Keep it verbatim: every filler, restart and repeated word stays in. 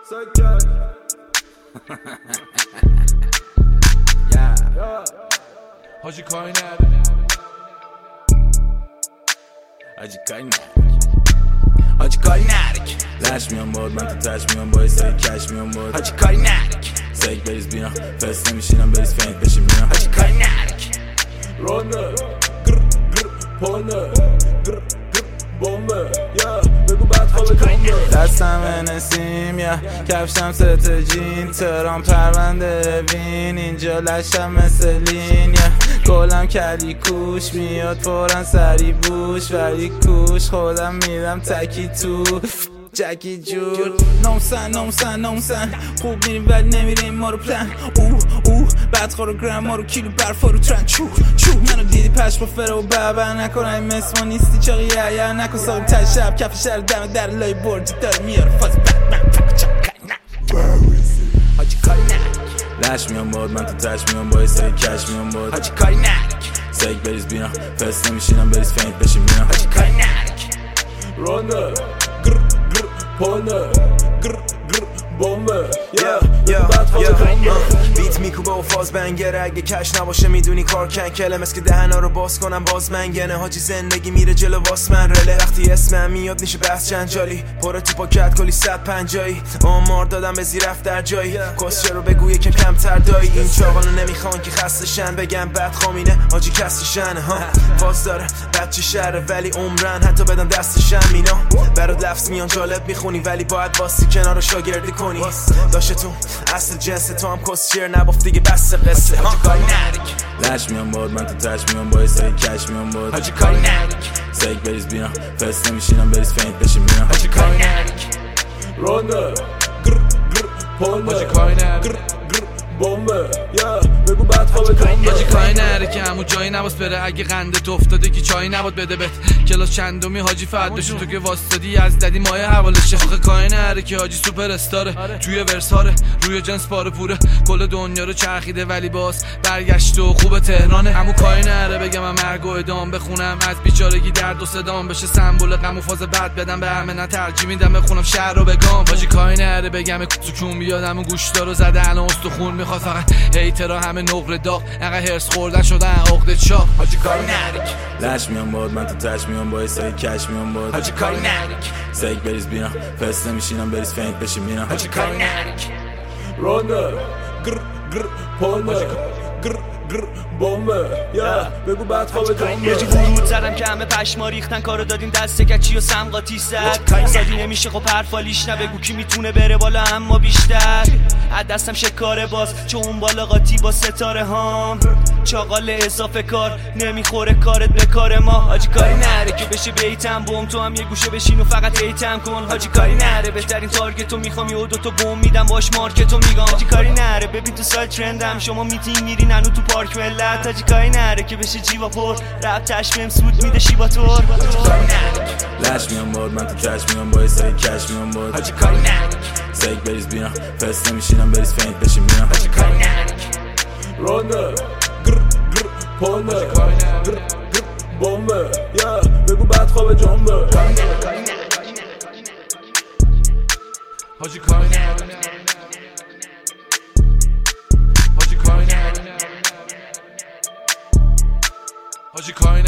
سکت حاجی کاری نداره حاجی کاری نداره حاجی کاری نداره لش میام باد من تو تش میام با سری کش میام باد حاجی کاری نداره سگ بریز بینا فست نمیشینم بریز فینت بشیم بینا حاجی کاری نداره رانه گر گر پانه گر گر بامبه یا بگو بعد خواب جامبه دستم نسیم یا کفشم ست جین ترام پرونده وین اینجا لشم مثل لین یا گلم کلی کوش میاد فورا سری بوش ولی کوش خودم میرم تکی تو جکی جور نومسن نومسن نومسن خوب میریم ولی نمیریم ما رو پلن اوه اوه بعد خورو گرم ما رو کیلو برفا رو ترن چو چو منو دیدی پش با فره و بابر نکن این مثل ما نیستی چاقی یا یا نکن ساقیم تر شب کف شهر دم در لای بردی داره میاره فاز بد من فکر چاق حاجی کاری نداره لش میام باد من تو تش میام با سری کش میام باد حاجی کاری نداره سگ بریز بینا فست نمیشینم بریز فینت بشیم بینا حاجی کاری نداره رانه گر گر پانه گر گر بامبه یا بعد خواب جامبه بیت میکوبه و فاز بنگره اگه کش نباشه میدونی کار کنکله مثل که دهنا رو باز کنم باز منگنه حاجی زندگی میره جلو واس من رله وقتی اسمم میاد میشه بحث جنجالی پره تو پاکت کلی صد پنجایی آمار دادم به زیرفت در جایی کسچه رو بگو یکم کمتر دایی این چاقالو نمیخوان که خسته شن بگم بد خامینه حاجی کسی شنه ها فاز داره بچه شهره ولی عمرن حتی بدن دستشن مینا برات لفظ میان جالب میخونی ولی باید واسی کنار شاگردی کنی داشته تو اصل جنس تو هم کسچر نبافت دیگه بس قصه حاجی کاری نداره لش میام باد من تو تش میام با سری کش میام باد حاجی کاری نداره سگ بریز بینا فست نمیشینم بریز فینت بشیم بینا حاجی کاری نداره رانه گر گر پانه حاجی کاری نداره گر گر بامبه یا بگو بعد خواب جامبه حاجی کاری نداره که همون جایی نباس بره اگه قندت افتاده که چایی نباد بده بهت کلاس چندمی حاجی فرداشون تو که واسطادی از ددی مایه حوالشه آخه کاری نداره که حاجی سوپر استاره توی ورساره روی جنس پاره پوره کل دنیا رو چرخیده ولی باز برگشت و خوب تهرانه همون کاری نداره بگم من مرگ و ادام بخونم از بیچارگی درد و صدام بشه سمبل غم و فاز بد بدم به همه نه ترجیح میدم بخونم شهر رو بگم حاجی کاری نداره بگم سکون بیاد همون گوشتا رو زده الان استخون میخواد فقط هیترا همه نقره داغ انقدر هرس خوردن شدن عقده چاق حاجی کاری نداره لش میام باد من تو تش میام با سری کش میام باد حاجی کاری نداره سگ بریز بینا فست نمیشینم بریز فینت بشیم بینا حاجی کاری نداره رانه گر گر پانه گر گر بامبه یا بگو بعد خواب جامبه یه جو ورود زدم که همه پشما ریختن کارو دادیم دست کچی و سمقاتی زد سادی نمیشه خب حرفالیش نبگو کی میتونه بره بالا اما بیشتر از دستم شکاره باز چون اون بالا قاطی با ستاره هام چاقال اضافه کار نمیخوره کارت به کار ما حاجی کاری نره که بشه بیتم بوم تو هم یه گوشه بشین و فقط ایتم کن حاجی کاری نره بهترین تارگتو میخوام یه دو تا بوم میدم باش مارکتو میگم حاجی کاری نره ببین تو سایت ترندم شما میتینگ میرین هنو تو پارک ملت حاجی کاری نره که بشه جیوا پر رپ تشمیم سود میده شیبا تور لش میام باد من تو تش میام با سری کش میام باد حاجی کاری نداره سگ بریز بینا فست نمیشینم بریز فینت بشیم بینا حاجی کاری نداره رانه گر گر پانه گر گر بامبه یا بگو بعد خواب جامبه حاجی کاری نداره حاجی کاری نداره حاجی کاری